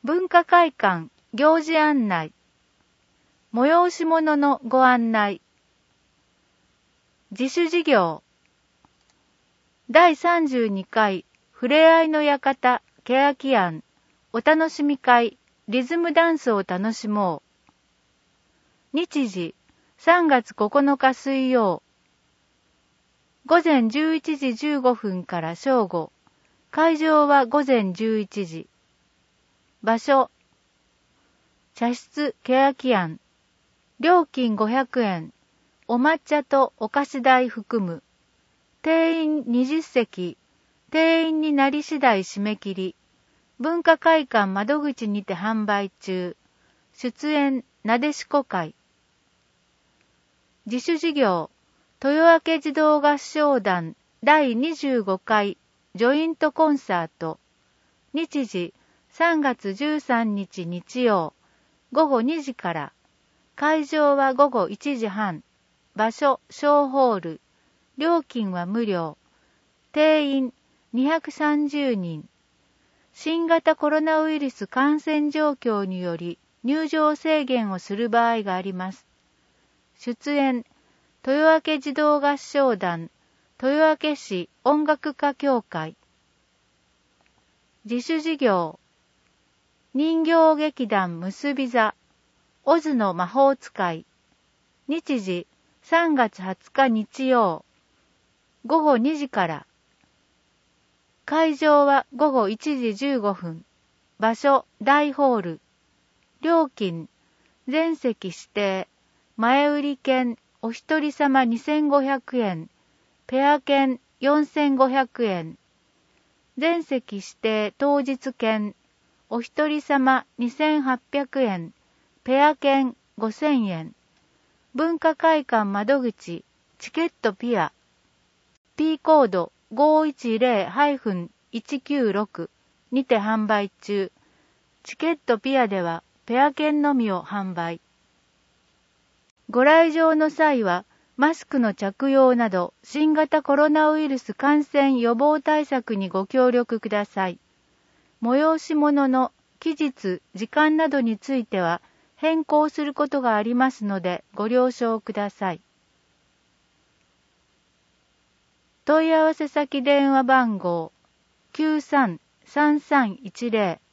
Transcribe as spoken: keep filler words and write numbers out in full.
文化会館行事案内、催し物のご案内、自主事業、だいさんじゅうにかいふれあいの館欅庵お楽しみ会リズムダンスを楽しもう。日時さんがつここのか水曜、午前じゅういちじじゅうごふんから正午、会場は午前じゅういちじ。場所、茶室欅庵、料金ごひゃくえん、お抹茶とお菓子代含む。定員にじゅっせき、定員になり次第締め切り。文化会館窓口にて販売中。出演なでしこ会。自主事業、豊明児童合唱団だいにじゅうごかいジョイントコンサート。日時さんがつじゅうさんにち日曜、ごごにじから。会場はごごいちじはん。場所小ホール。料金は無料。定員にひゃくさんじゅうにん。新型コロナウイルス感染状況により入場制限をする場合があります。出演、豊明児童合唱団、豊明市音楽家協会。自主事業、人形劇団結び座、オズの魔法使い。日時さんがつはつか日曜、ごごにじから。会場はごごいちじじゅうごふん。場所大ホール。料金全席指定。前売り券お一人様にせんごひゃくえん。ペア券よんせんごひゃくえん。全席指定当日券お一人様にせんはっぴゃくえん。ペア券ごせんえん。文化会館窓口チケットピア。P コードごいちぜろいちきゅうろくにて販売中。チケットピアではペア券のみを販売。ご来場の際はマスクの着用など新型コロナウイルス感染予防対策にご協力ください。催し物の期日、時間などについては変更することがありますのでご了承ください。問い合わせ先電話番号 きゅうさんさんさんいちぜろ